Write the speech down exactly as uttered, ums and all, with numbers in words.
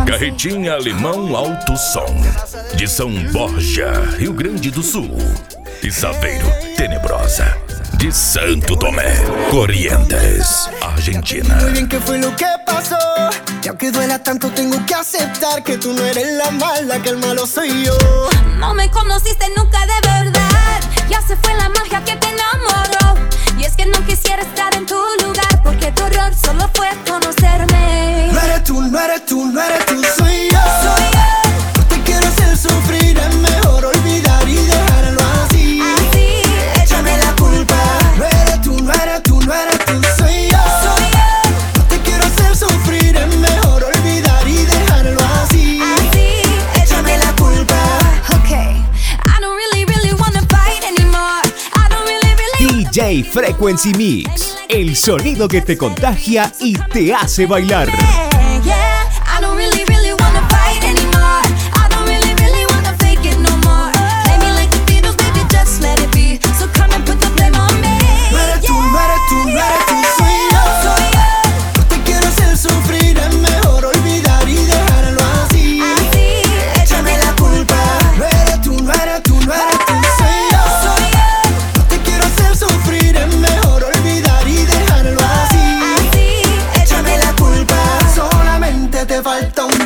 Carretinha Alemão Alto Som, de São Borja, Rio Grande do Sul. E Saveiro Tenebrosa, de Santo Tomé, Corrientes, Argentina. Muy bien, ¿qué fue lo que pasó? Y aunque duela tanto, tengo que aceptar que tú no eres la mala, que el malo soy yo. No me conociste nunca de verdad, ya se fue la magia que te enamoró. Y es que no quisiera estar en tu lugar, porque tu error solo fue conocerme. No eres tú, no eres tú, no eres tú, soy yo. Soy yo. No te quiero hacer sufrir, es mejor olvidar y dejarlo así. Así, Échame la culpa. No eres tú, no eres tú, no eres tú, soy yo. soy yo. No te quiero hacer sufrir, es mejor olvidar y dejarlo así. Así, Échame la culpa. Okay, I don't really, really wanna fight anymore. I don't really, really D J Frequency Mix, el sonido que te contagia y te hace bailar. yeah, yeah. I don't really, really wanna fight anymore. I don't really, really wanna fake it no more. Play me like the Beatles, baby, just let it be. So come and put the blame on me. No eres tú, no eres tú, no eres tú, soy yo. Soy yo. No te quiero hacer sufrir, es mejor olvidar y dejarlo así. Así, Échame la culpa. No eres tú, no eres tú, no eres tú, soy yo. soy yo. No te quiero hacer sufrir, es mejor olvidar y dejarlo así. Así, Échame la culpa. Solamente te falta un